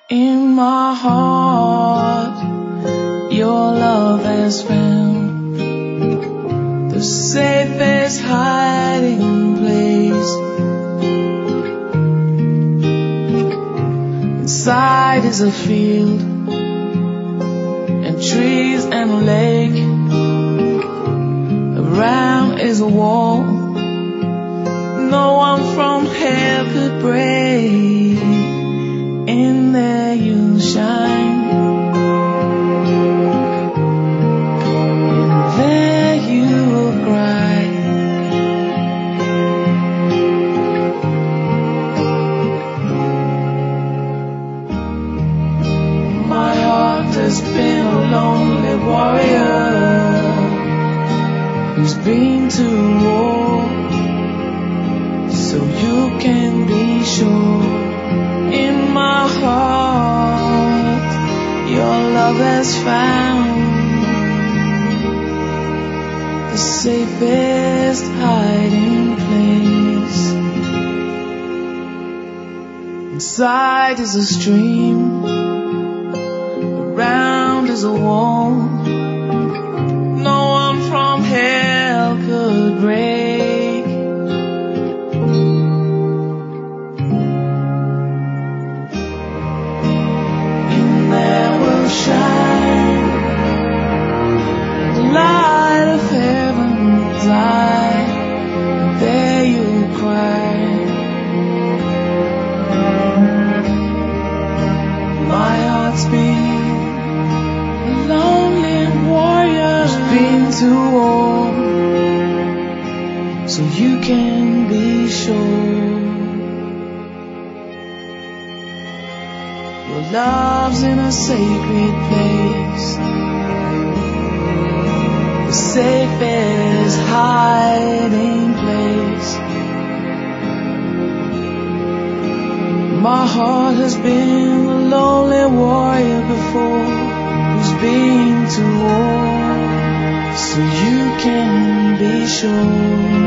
In my heart, your love has found the safest hiding place. Inside is a field and trees and a lake. Around is a wall no one from hell could break. In there you shine, in there you will cry. My heart has been a lonely warrior who's been to war, so you can be sure. In my heart, your love has found the safest hiding place. Inside is a stream, around is a wall no one from hell could break. Shine the light of heaven's eye, and there you'll cry. My heart's been a lonely warrior, who's been to war, so you can be sure. Your love's in a sacred place, the safest hiding place. My heart has been a lonely warrior before, who's been to war, so you can be sure.